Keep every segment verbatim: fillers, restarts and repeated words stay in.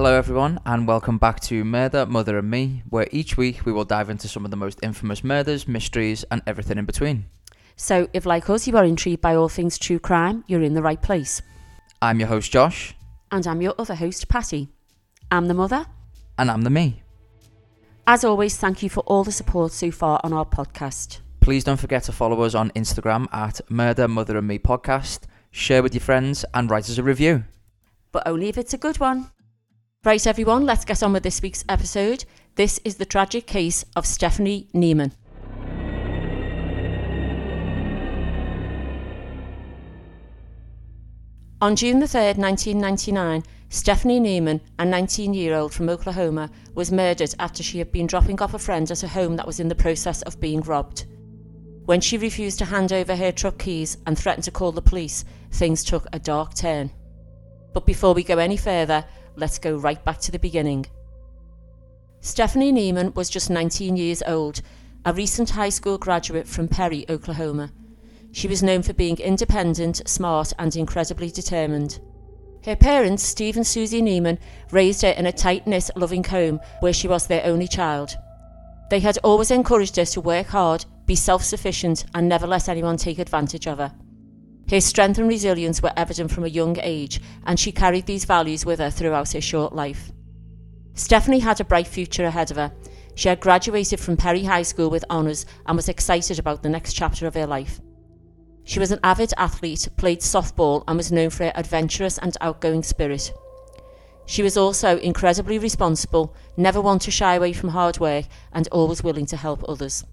Hello everyone and welcome back to Murder, Mother and Me, where each week we will dive into some of the most infamous murders, mysteries and everything in between. So if like us you are intrigued by all things true crime, you're in the right place. I'm your host Josh. And I'm your other host Patty. I'm the mother. And I'm the me. As always, thank you for all the support so far on our podcast. Please don't forget to follow us on Instagram at Murder, Mother and Me Podcast, share with your friends and write us a review. But only if it's a good one. Right everyone, let's get on with this week's episode. This is the tragic case of Stephanie Neiman. On June the third, nineteen ninety-nine, Stephanie Neiman, a nineteen-year-old from Oklahoma, was murdered after she had been dropping off a friend at a home that was in the process of being robbed. When she refused to hand over her truck keys and threatened to call the police, things took a dark turn. But before we go any further, let's go right back to the beginning. Stephanie Neiman was just nineteen years old, a recent high school graduate from Perry, Oklahoma. She was known for being independent, smart, and incredibly determined. Her parents, Steve and Susie Neiman, raised her in a tight-knit, loving home where she was their only child. They had always encouraged her to work hard, be self-sufficient, and never let anyone take advantage of her. Her strength and resilience were evident from a young age, and she carried these values with her throughout her short life. Stephanie had a bright future ahead of her. She had graduated from Perry High School with honours and was excited about the next chapter of her life. She was an avid athlete, played softball, and was known for her adventurous and outgoing spirit. She was also incredibly responsible, never one to shy away from hard work, and always willing to help others.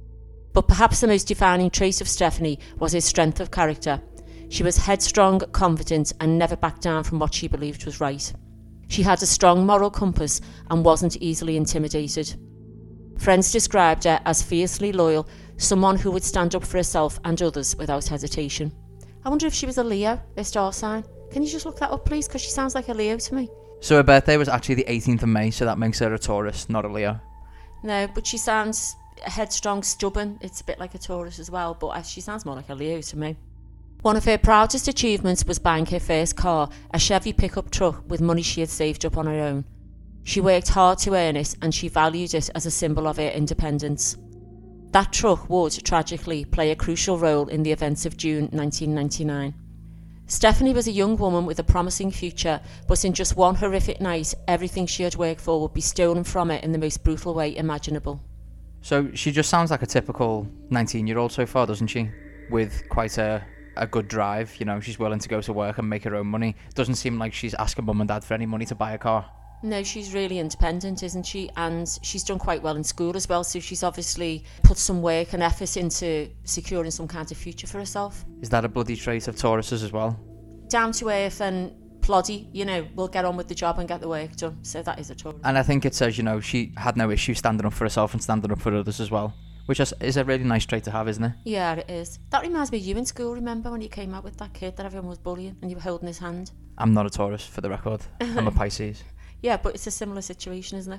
But perhaps the most defining trait of Stephanie was her strength of character. She was headstrong, confident, and never backed down from what she believed was right. She had a strong moral compass and wasn't easily intimidated. Friends described her as fiercely loyal, someone who would stand up for herself and others without hesitation. I wonder if she was a Leo, her star sign. Can you just look that up, please? Because she sounds like a Leo to me. So her birthday was actually the eighteenth of May, so that makes her a Taurus, not a Leo. No, but she sounds headstrong, stubborn. It's a bit like a Taurus as well, but she sounds more like a Leo to me. One of her proudest achievements was buying her first car, a Chevy pickup truck with money she had saved up on her own. She worked hard to earn it and she valued it as a symbol of her independence. That truck would, tragically, play a crucial role in the events of June nineteen ninety-nine. Stephanie was a young woman with a promising future, but in just one horrific night, everything she had worked for would be stolen from her in the most brutal way imaginable. So she just sounds like a typical nineteen-year-old so far, doesn't she? With quite a, a good drive, you know, she's willing to go to work and make her own money. Doesn't seem like she's asking mum and dad for any money to buy a car. No, she's really independent, isn't she? And she's done quite well in school as well, so she's obviously put some work and effort into securing some kind of future for herself. Is that a bloody trait of Tauruses as well? Down to earth and ploddy, you know, we'll get on with the job and get the work done. So that is a Taurus. And I think it says, you know, she had no issue standing up for herself and standing up for others as well, which is, is a really nice trait to have, isn't it? Yeah, it is. That reminds me of you in school, remember when you came out with that kid that everyone was bullying and you were holding his hand? I'm not a Taurus, for the record. I'm a Pisces. Yeah, but it's a similar situation, isn't it?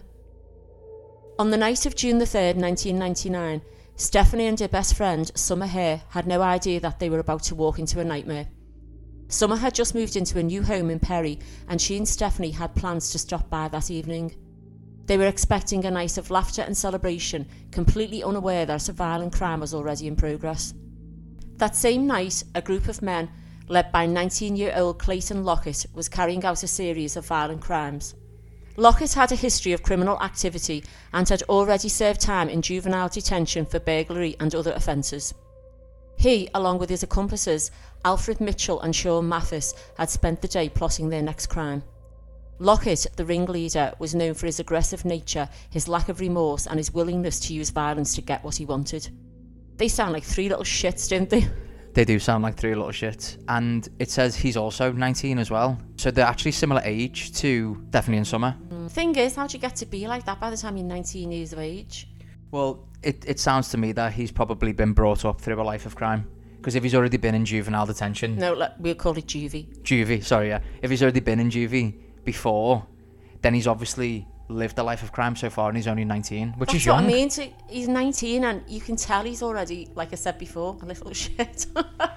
On the night of June the third, nineteen ninety-nine, Stephanie and her best friend, Summer Hare, had no idea that they were about to walk into a nightmare. Summer had just moved into a new home in Perry, and she and Stephanie had plans to stop by that evening. They were expecting a night of laughter and celebration, completely unaware that a violent crime was already in progress. That same night, a group of men, led by nineteen-year-old Clayton Lockett, was carrying out a series of violent crimes. Lockett had a history of criminal activity and had already served time in juvenile detention for burglary and other offences. He, along with his accomplices, Alfred Mitchell and Sean Mathis, had spent the day plotting their next crime. Lockett, the ringleader, was known for his aggressive nature, his lack of remorse, and his willingness to use violence to get what he wanted. They sound like three little shits, don't they? They do sound like three little shits. And it says he's also nineteen as well. So they're actually similar age to Stephanie and Summer. Mm. Thing is, how'd you get to be like that by the time you're nineteen years of age? Well, it, it sounds to me that he's probably been brought up through a life of crime. Because if he's already been in juvenile detention... No, like, we'll call it juvie. Juvie, sorry, yeah. If he's already been in juvie before, then he's obviously lived a life of crime so far and he's only nineteen, which That's is young. What I mean. So he's nineteen and you can tell he's already, like I said before, a little shit.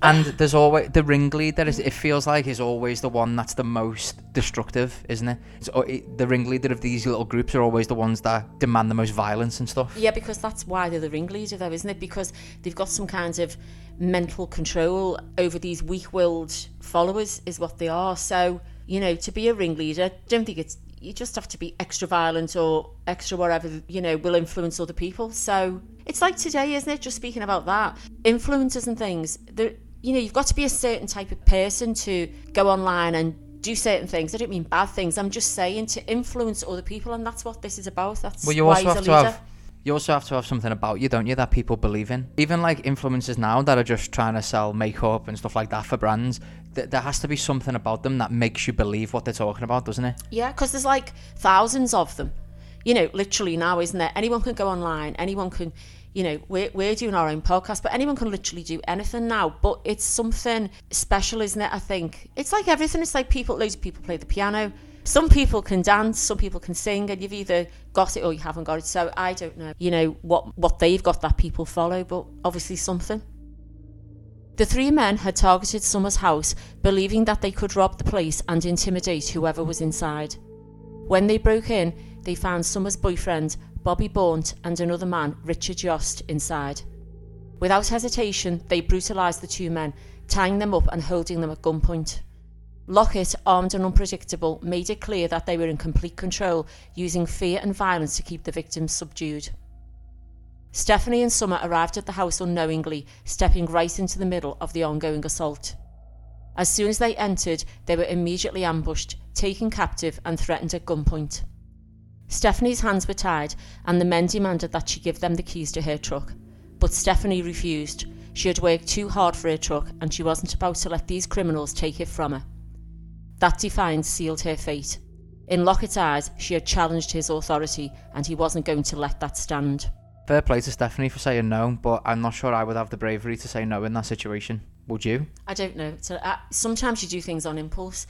And there's always the ringleader. Is, it feels like is always the one that's the most destructive, isn't it? So it, the ringleader of these little groups are always the ones that demand the most violence and stuff. Yeah, because that's why they're the ringleader, though, isn't it? Because they've got some kind of mental control over these weak-willed followers, is what they are. So, you know, to be a ringleader, I don't think it's you just have to be extra violent or extra whatever, you know, will influence other people. So it's like today, isn't it? Just speaking about that, influencers and things. You know, you've got to be a certain type of person to go online and do certain things. I don't mean bad things. I'm just saying to influence other people, and that's what this is about. That's well, you why also he's have a to leader. have. You also have to have something about you, don't you, that people believe in. Even like influencers now that are just trying to sell makeup and stuff like that for brands, th- there has to be something about them that makes you believe what they're talking about, doesn't it? Yeah, because there's like thousands of them. You know, literally now, isn't there? Anyone can go online. Anyone can, you know, we're, we're doing our own podcast, but anyone can literally do anything now. But it's something special, isn't it, I think? It's like everything. It's like people, loads of people play the piano. Some people can dance, some people can sing, and you've either got it or you haven't got it. So I don't know, you know, what, what they've got that people follow, but obviously something. The three men had targeted Summer's house, believing that they could rob the place and intimidate whoever was inside. When they broke in, they found Summer's boyfriend, Bobby Baunt, and another man, Richard Yost, inside. Without hesitation, they brutalised the two men, tying them up and holding them at gunpoint. Lockett, armed and unpredictable, made it clear that they were in complete control, using fear and violence to keep the victims subdued. Stephanie and Summer arrived at the house unknowingly, stepping right into the middle of the ongoing assault. As soon as they entered, they were immediately ambushed, taken captive and threatened at gunpoint. Stephanie's hands were tied, and the men demanded that she give them the keys to her truck. But Stephanie refused. She had worked too hard for her truck, and she wasn't about to let these criminals take it from her. That defiance sealed her fate. In Lockett's eyes, she had challenged his authority, and he wasn't going to let that stand. Fair play to Stephanie for saying no, but I'm not sure I would have the bravery to say no in that situation. Would you? I don't know. So, uh, sometimes you do things on impulse.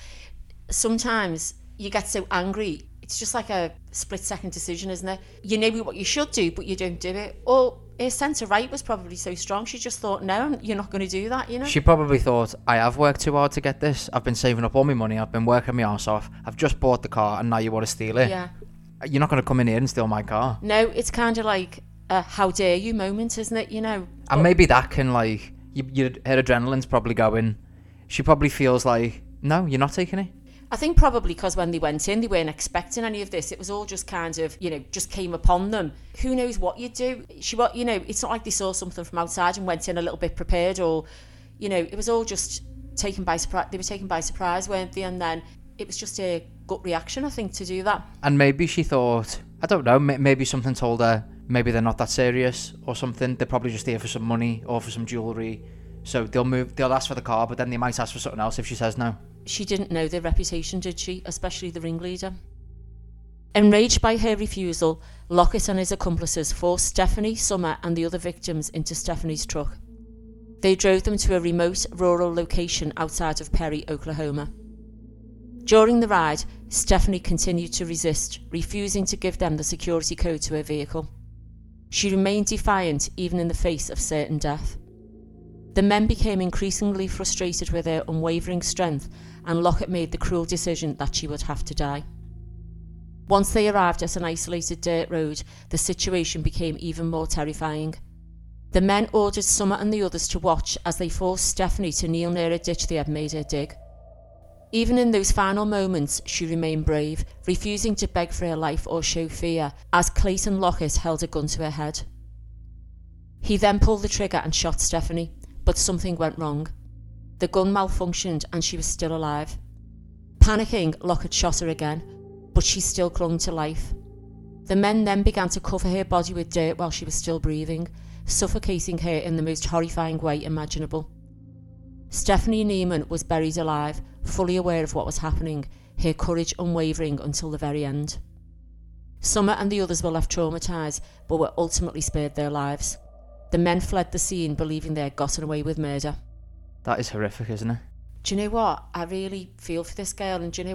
Sometimes you get so angry. It's just like a split-second decision, isn't it? You know what you should do, but you don't do it. Or her sense of right was probably so strong, she just thought, no, you're not going to do that, you know? She probably thought, I have worked too hard to get this. I've been saving up all my money. I've been working my arse off. I've just bought the car, and now you want to steal it. Yeah. You're not going to come in here and steal my car. No, it's kind of like a how dare you moment, isn't it? You know? And but maybe that can, like, you, you, her adrenaline's probably going. She probably feels like, no, you're not taking it. I think probably because when they went in, they weren't expecting any of this. It was all just kind of, you know, just came upon them. Who knows what you'd do? She, what, you know, it's not like they saw something from outside and went in a little bit prepared, or, you know, it was all just taken by surprise. They were taken by surprise, weren't they? And then it was just a gut reaction, I think, to do that. And maybe she thought, I don't know, maybe something told her, maybe they're not that serious or something. They're probably just here for some money or for some jewellery. So they'll move, they'll ask for the car, but then they might ask for something else if she says no. She didn't know their reputation, did she? Especially the ringleader. Enraged by her refusal, Lockett and his accomplices forced Stephanie, Summer and the other victims into Stephanie's truck. They drove them to a remote rural location outside of Perry, Oklahoma. During the ride, Stephanie continued to resist, refusing to give them the security code to her vehicle. She remained defiant even in the face of certain death. The men became increasingly frustrated with her unwavering strength, and Lockett made the cruel decision that she would have to die. Once they arrived at an isolated dirt road, the situation became even more terrifying. The men ordered Summer and the others to watch as they forced Stephanie to kneel near a ditch they had made her dig. Even in those final moments, she remained brave, refusing to beg for her life or show fear, as Clayton Lockett held a gun to her head. He then pulled the trigger and shot Stephanie, but something went wrong. The gun malfunctioned and she was still alive. Panicking, Lockett shot her again, but she still clung to life. The men then began to cover her body with dirt while she was still breathing, suffocating her in the most horrifying way imaginable. Stephanie Neiman was buried alive, fully aware of what was happening, her courage unwavering until the very end. Summer and the others were left traumatised, but were ultimately spared their lives. The men fled the scene, believing they had gotten away with murder. That is horrific, isn't it? Do you know what? I really feel for this girl, and do you know what?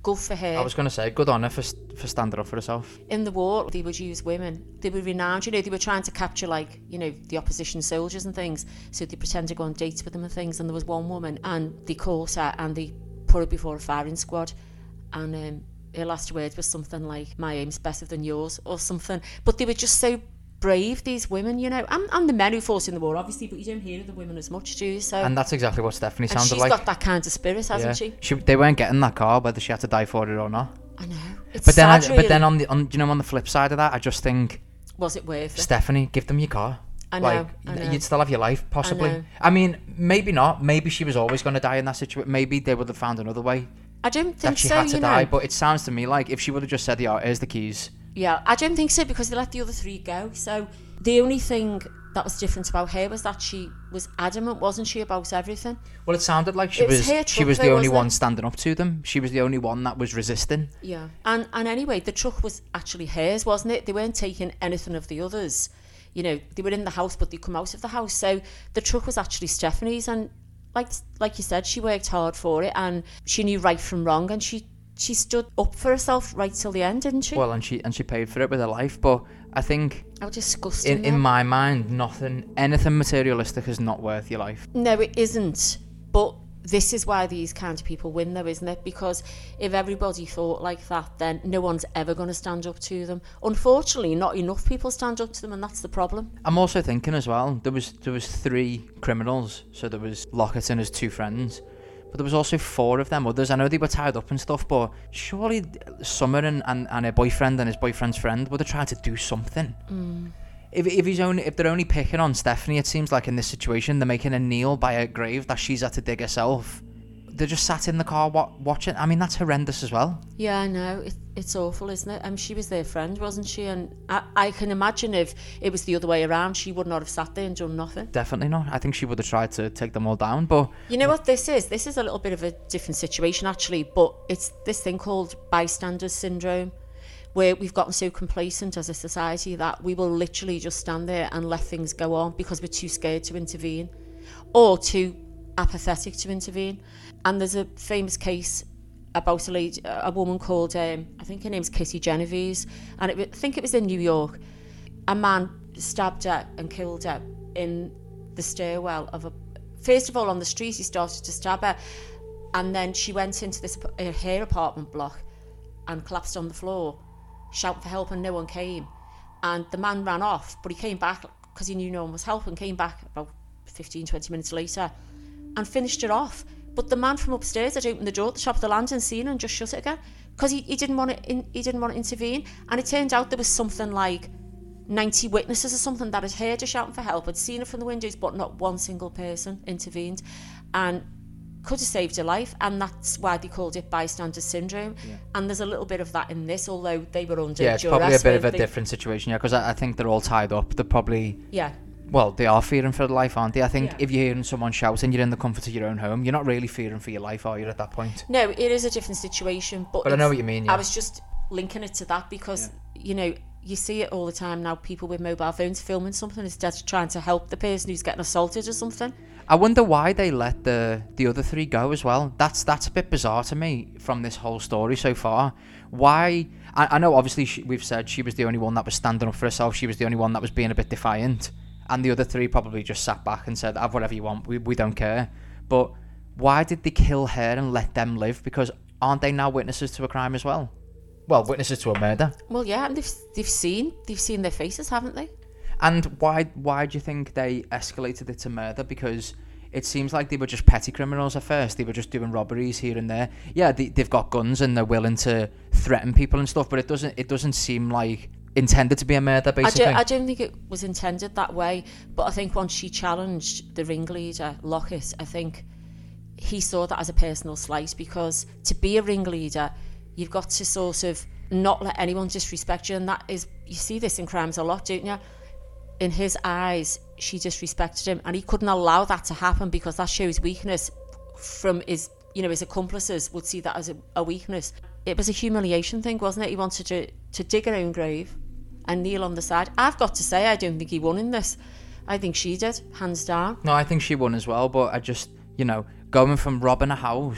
good for her. I was going to say, good on her for, for standing up for herself. In the war, they would use women. They were renowned, you know, they were trying to capture, like, you know, the opposition soldiers and things, so they pretend to go on dates with them and things, and there was one woman, and they caught her, and they put her before a firing squad, and um, her last words was something like, my aim's better than yours, or something. But they were just so brave, these women, you know, and, and the men who fought in the war, obviously, but you don't hear of the women as much, do you? So, and that's exactly what Stephanie and sounded she's like. got that kind of spirit, hasn't yeah. she? she? They weren't getting that car, whether she had to die for it or not. I know. It's but then, sad, I, really. but then on the, on, you know, on the flip side of that, I just think, was it worth it? Stephanie, give them your car. I know, like, I know. You'd still have your life, possibly. I know. I mean, maybe not. Maybe she was always going to die in that situation. Maybe they would have found another way I don't think that she so, had to you die. know. But it sounds to me like if she would have just said, "Yeah, here's the keys." Yeah, I don't think so, because they let the other three go. So the only thing that was different about her was that she was adamant, wasn't she, about everything? Well, it sounded like she It was was, her she truck was the though, only wasn't one it? standing up to them. She was the only one that was resisting. Yeah. And and anyway, the truck was actually hers, wasn't it? They weren't taking anything of the others. You know, they were in the house, but they come out of the house. So the truck was actually Stephanie's, and like like you said, she worked hard for it, and she knew right from wrong, and she she stood up for herself right till the end, didn't she? Well, and she and she paid for it with her life. But I think How disgusting. in, in my mind, nothing, anything materialistic is not worth your life. No, it isn't. But this is why these kind of people win, though, isn't it? Because if everybody thought like that, then no one's ever going to stand up to them. Unfortunately, not enough people stand up to them, and that's the problem. I'm also thinking as well, there was there was three criminals. So there was Lockett and his two friends. But there was also four of them others. I know they were tied up and stuff, but surely Summer and, and, and her boyfriend and his boyfriend's friend would have tried to do something. Mm. If if he's only if they're only picking on Stephanie, it seems like in this situation they're making her kneel by her grave that she's had to dig herself. They just sat in the car wa- watching. I mean, that's horrendous as well. Yeah, I know. It, it's awful, isn't it? Um, she was their friend, wasn't she? And I, I can imagine if it was the other way around, she would not have sat there and done nothing. Definitely not. I think she would have tried to take them all down, but... You know what this is? This is a little bit of a different situation, actually, but it's this thing called bystander syndrome, where we've gotten so complacent as a society that we will literally just stand there and let things go on because we're too scared to intervene or too apathetic to intervene. And there's a famous case about a lady, a woman called, um, I think her name's Kitty Genovese, and it, I think it was in New York. A man stabbed her and killed her in the stairwell of a... First of all, on the street, he started to stab her, and then she went into this uh, her apartment block and collapsed on the floor, shouting for help, and no one came. And the man ran off, but he came back because he knew no one was helping, came back about fifteen, twenty minutes later and finished her off. But the man from upstairs had opened the door at the top of the landing, seen her and just shut it again because he, he didn't want to in, he didn't want to intervene. And it turned out there was something like ninety witnesses or something that had heard her shouting for help, had seen her from the windows, but not one single person intervened and could have saved her life. And that's why they called it bystander syndrome. Yeah. And there's a little bit of that in this, although they were under yeah, it's duress, probably a bit of a they? different situation, yeah, because I, I think they're all tied up. They're probably... Yeah. Well, they are fearing for their life, aren't they? I think Yeah. if you're hearing someone shout and you're in the comfort of your own home, you're not really fearing for your life, are you, at that point? No, it is a different situation. But, But I know what you mean, yeah. I was just linking it to that because, yeah. you know, you see it all the time now, people with mobile phones filming something instead of trying to help the person who's getting assaulted or something. I wonder why they let the the other three go as well. That's that's a bit bizarre to me from this whole story so far. Why? I, I know obviously she, we've said she was the only one that was standing up for herself. She was the only one that was being a bit defiant. And the other three probably just sat back and said, have whatever you want, we, we don't care. But why did they kill her and let them live? Because aren't they now witnesses to a crime as well? Well, witnesses to a murder. Well, yeah, and they've, they've seen they've seen their faces, haven't they? And why why do you think they escalated it to murder? Because it seems like they were just petty criminals at first. They were just doing robberies here and there. Yeah, they, they've got guns and they're willing to threaten people and stuff, but it doesn't it doesn't seem like intended to be a murder, basically. I don't, I don't think it was intended that way, but I think once she challenged the ringleader, Lockett, I think he saw that as a personal slight, because to be a ringleader, you've got to sort of not let anyone disrespect you, and that is, you see this in crimes a lot, don't you? In his eyes, she disrespected him, and he couldn't allow that to happen because that shows weakness. From his, you know, his accomplices would see that as a, a weakness. It was a humiliation thing, wasn't it? He wanted to, to dig her own grave and kneel on the side. I've got to say, I don't think he won in this. I think she did, hands down. No, I think she won as well, but I just, you know, going from robbing a house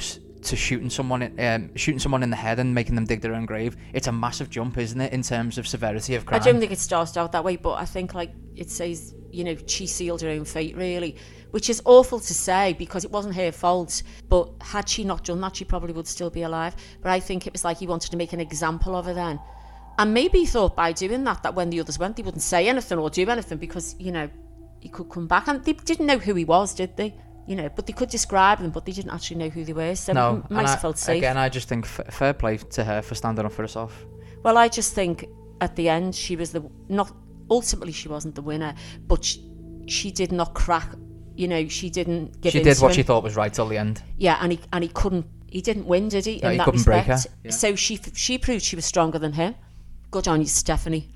to shooting someone, in, um, shooting someone in the head and making them dig their own grave. It's a massive jump, isn't it, in terms of severity of crime? I don't think it started out that way, but I think like it says, you know, she sealed her own fate, really, which is awful to say because it wasn't her fault. But had she not done that, she probably would still be alive. But I think it was like he wanted to make an example of her then. And maybe he thought by doing that, that when the others went, they wouldn't say anything or do anything because, you know, he could come back. And they didn't know who he was, did they? You know, but they could describe them, but they didn't actually know who they were. So no, might have I, felt safe. Again, I just think f- fair play to her for standing up for herself. Well, I just think at the end, she was the, not, ultimately she wasn't the winner, but she, she did not crack, you know, she didn't give She in did to what him. she thought was right till the end. Yeah, and he and he couldn't, he didn't win, did he? No, in he that couldn't respect. break her. Yeah. So she she proved she was stronger than him. Good on you, Stephanie.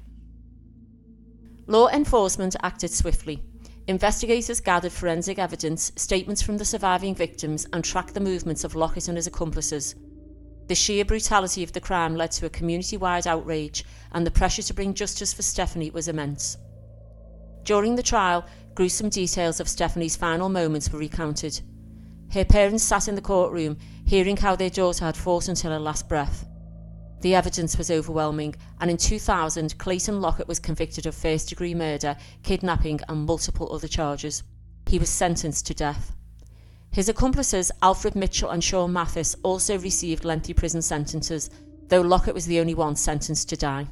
Law enforcement acted swiftly. Investigators gathered forensic evidence, statements from the surviving victims, and tracked the movements of Lockett and his accomplices. The sheer brutality of the crime led to a community-wide outrage, and the pressure to bring justice for Stephanie was immense. During the trial, gruesome details of Stephanie's final moments were recounted. Her parents sat in the courtroom, hearing how their daughter had fought until her last breath. The evidence was overwhelming, and in two thousand, Clayton Lockett was convicted of first-degree murder, kidnapping, and multiple other charges. He was sentenced to death. His accomplices, Alfred Mitchell and Sean Mathis, also received lengthy prison sentences, though Lockett was the only one sentenced to die.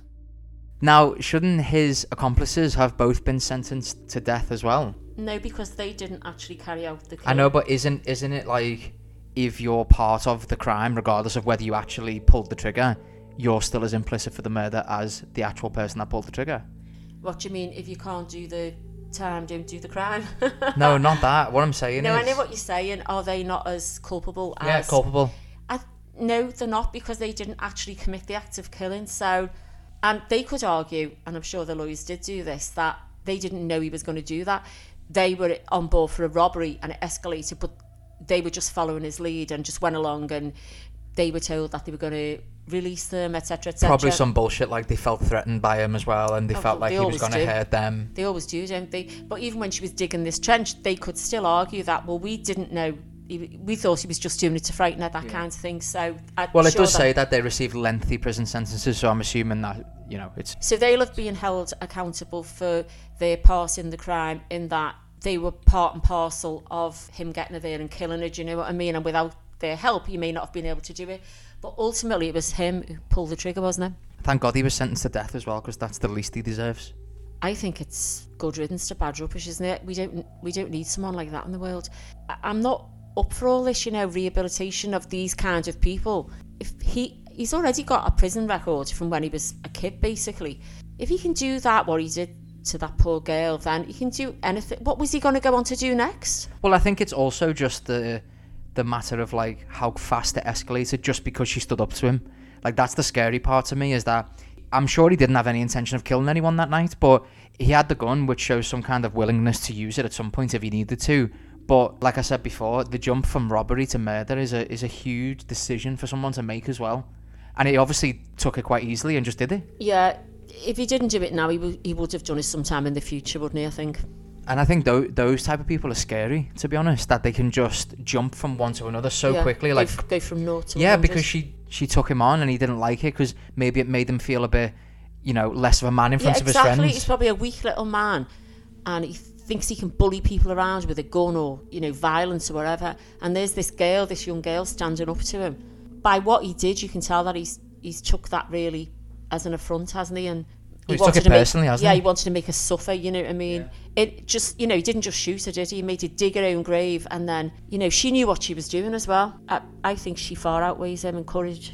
Now, shouldn't his accomplices have both been sentenced to death as well? No, because they didn't actually carry out the killing. I know, but isn't isn't it like if you're part of the crime, regardless of whether you actually pulled the trigger, you're still as implicit for the murder as the actual person that pulled the trigger? What do you mean? If you can't do the time, don't do the crime? No, not that. What I'm saying no, is... I know what you're saying. Are they not as culpable as... Yeah, culpable. I, no, they're not, because they didn't actually commit the act of killing. So, and they could argue, and I'm sure the lawyers did do this, that they didn't know he was going to do that. They were on board for a robbery and it escalated, but they were just following his lead and just went along, and they were told that they were going to release them, etc, et cetera. Probably some bullshit, like they felt threatened by him as well, and they oh, felt like they he was going to hurt them. They always do, don't they? But even when she was digging this trench, they could still argue that, well, we didn't know, we thought he was just doing it to frighten her, that yeah. kind of thing. So, I'm well, it sure does that say that they received lengthy prison sentences, so I'm assuming that, you know, it's... So they'll have been held accountable for their part in the crime, in that they were part and parcel of him getting her there and killing her, do you know what I mean? And without their help, he may not have been able to do it. But ultimately, it was him who pulled the trigger, wasn't it? Thank God he was sentenced to death as well, because that's the least he deserves. I think it's good riddance to bad rubbish, isn't it? We don't we don't need someone like that in the world. I, I'm not up for all this, you know, rehabilitation of these kinds of people. If he he's already got a prison record from when he was a kid, basically. If he can do that, what he did to that poor girl, then he can do anything. What was he going to go on to do next? Well, I think it's also just the the matter of like how fast it escalated just because she stood up to him. Like, that's the scary part to me, is that I'm sure he didn't have any intention of killing anyone that night, but he had the gun, which shows some kind of willingness to use it at some point if he needed to. But like I said before, the jump from robbery to murder is a is a huge decision for someone to make as well, and he obviously took it quite easily and just did it. Yeah, if he didn't do it now, he would he would have done it sometime in the future, wouldn't he? I think. And I think th- those type of people are scary, to be honest, that they can just jump from one to another so yeah, quickly. Go Like f- go from naught to yeah, one hundred. because she she took him on and he didn't like it because maybe it made him feel a bit, you know, less of a man in front yeah, of exactly. his friends. He's probably a weak little man, and he thinks he can bully people around with a gun or, you know, violence or whatever. And there's this girl, this young girl, standing up to him. By what he did, you can tell that he's he's took that really as an affront, hasn't he? And He well, took it personally, make, hasn't yeah, he? he wanted to make her suffer, you know what I mean? Yeah. It just, you know, he didn't just shoot her, did he? He made her dig her own grave, and then, you know, she knew what she was doing as well. I, I think she far outweighs him in courage.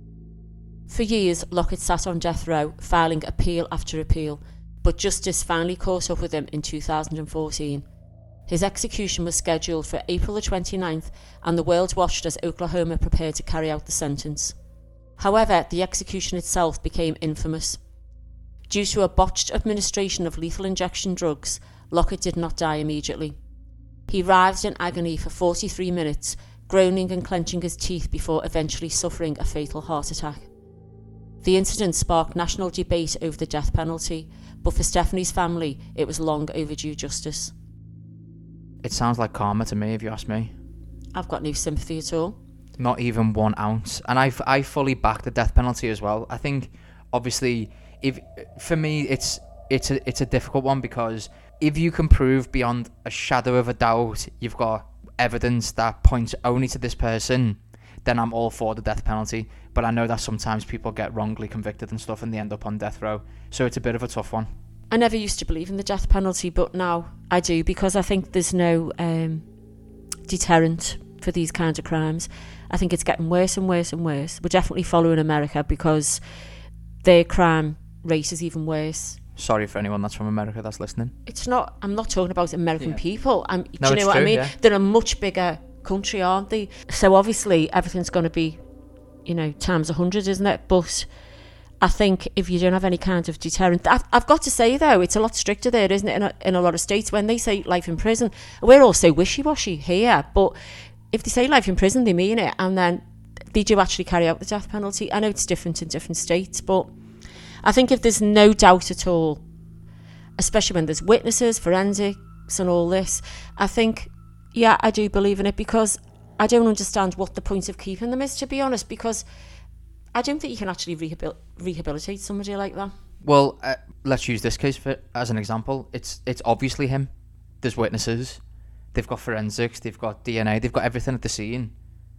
For years, Lockett sat on death row, filing appeal after appeal, but justice finally caught up with him in two thousand fourteen. His execution was scheduled for April the twenty-ninth, and the world watched as Oklahoma prepared to carry out the sentence. However, the execution itself became infamous. Due to a botched administration of lethal injection drugs, Lockett did not die immediately. He writhed in agony for forty-three minutes, groaning and clenching his teeth before eventually suffering a fatal heart attack. The incident sparked national debate over the death penalty, but for Stephanie's family, it was long overdue justice. It sounds like karma to me, if you ask me. I've got no sympathy at all. Not even one ounce. And I, f- I fully back the death penalty as well. I think, obviously, if for me, it's it's a it's a difficult one, because if you can prove beyond a shadow of a doubt you've got evidence that points only to this person, then I'm all for the death penalty. But I know that sometimes people get wrongly convicted and stuff and they end up on death row. So it's a bit of a tough one. I never used to believe in the death penalty, but now I do, because I think there's no um, deterrent for these kinds of crimes. I think it's getting worse and worse and worse. We're definitely following America, because their crime rate is even worse. Sorry for anyone that's from America that's listening. It's not, I'm not talking about American yeah. people. I'm, No, do you know what true, I mean? Yeah. They're a much bigger country, aren't they? So obviously everything's going to be, you know, times a hundred, isn't it? But I think if you don't have any kind of deterrent, I've, I've got to say though, it's a lot stricter there, isn't it? In a, in a lot of states, when they say life in prison, we're all so wishy-washy here. But if they say life in prison, they mean it, and then they do actually carry out the death penalty. I know it's different in different states, but I think if there's no doubt at all, especially when there's witnesses, forensics and all this, I think, yeah, I do believe in it, because I don't understand what the point of keeping them is, to be honest, because I don't think you can actually rehabil- rehabilitate somebody like that. Well, uh, let's use this case for, as an example. It's it's obviously him. There's witnesses. They've got forensics. They've got D N A. They've got everything at the scene.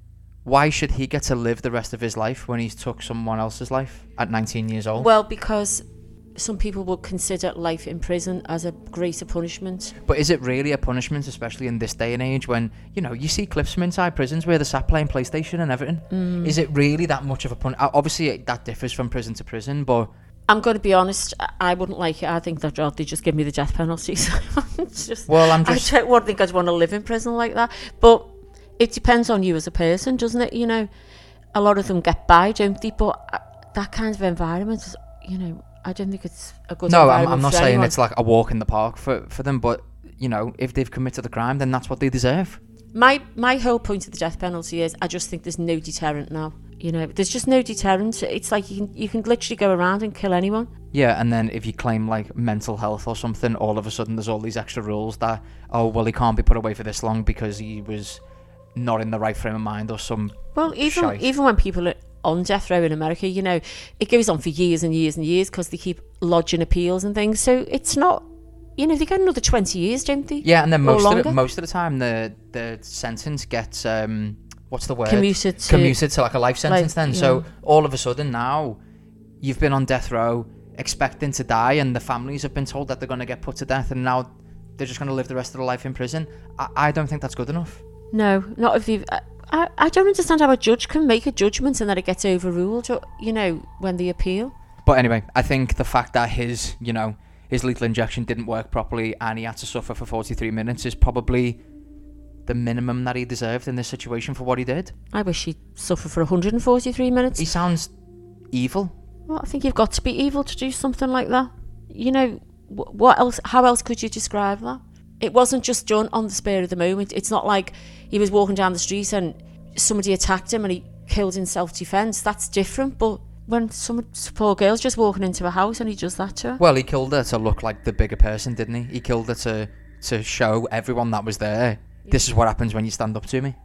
Why should he get to live the rest of his life when he's took someone else's life at nineteen years old? Well, because some people would consider life in prison as a greater punishment. But is it really a punishment, especially in this day and age when, you know, you see clips from inside prisons where they're sat playing PlayStation and everything? Mm. Is it really that much of a punishment? Obviously, that differs from prison to prison, but... I'm going to be honest, I wouldn't like it. I think that they just give me the death penalty. So it's just, well, I'm just... I don't think I'd want to live in prison like that. But it depends on you as a person, doesn't it? You know, a lot of them get by, don't they? But that kind of environment, you know... I don't think it's a good no, environment. No, I'm, I'm not for saying anyone. It's like a walk in the park for, for them, but, you know, if they've committed a crime, then that's what they deserve. My my whole point of the death penalty is I just think there's no deterrent now. You know, there's just no deterrent. It's like you can, you can literally go around and kill anyone. Yeah, and then if you claim, like, mental health or something, all of a sudden there's all these extra rules that, oh, well, he can't be put away for this long because he was not in the right frame of mind or some Well, even shite. even when people are on death row in America, you know, it goes on for years and years and years because they keep lodging appeals and things. So it's not, you know, they get another twenty years, don't they? Yeah, and then or most longer. of the, most of the time the the sentence gets um what's the word commuted to, commuted to like a life sentence. Like, then yeah. So all of a sudden now you've been on death row expecting to die, and the families have been told that they're going to get put to death, and now they're just going to live the rest of their life in prison. I, I don't think that's good enough. No, not if you've. I, I don't understand how a judge can make a judgment and then it gets overruled, you know, when they appeal. But anyway, I think the fact that his, you know, his lethal injection didn't work properly and he had to suffer for forty-three minutes is probably the minimum that he deserved in this situation for what he did. I wish he'd suffer for one hundred forty-three minutes. He sounds evil. Well, I think you've got to be evil to do something like that. You know, wh- what else? How else could you describe that? It wasn't just done on the spur of the moment. It's not like he was walking down the street and somebody attacked him and he killed in self-defence. That's different. But when some poor girl's just walking into a house and he does that to her. Well, he killed her to look like the bigger person, didn't he? He killed her to, to show everyone that was there. Yeah. This is what happens when you stand up to me.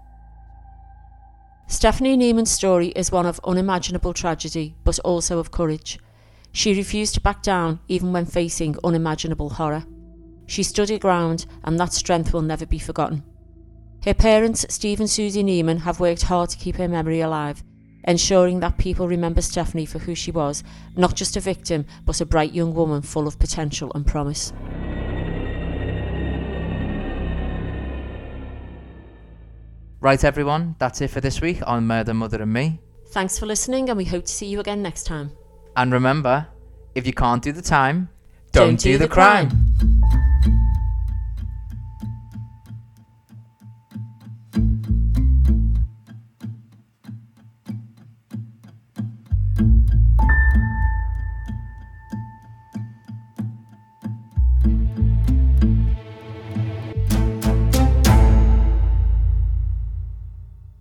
Stephanie Neiman's story is one of unimaginable tragedy, but also of courage. She refused to back down even when facing unimaginable horror. She stood her ground, and that strength will never be forgotten. Her parents, Steve and Susie Neiman, have worked hard to keep her memory alive, ensuring that people remember Stephanie for who she was, not just a victim, but a bright young woman full of potential and promise. Right, everyone, that's it for this week on Murder, Mother and Me. Thanks for listening, and we hope to see you again next time. And remember, if you can't do the time, don't, don't do, do the, the crime. crime.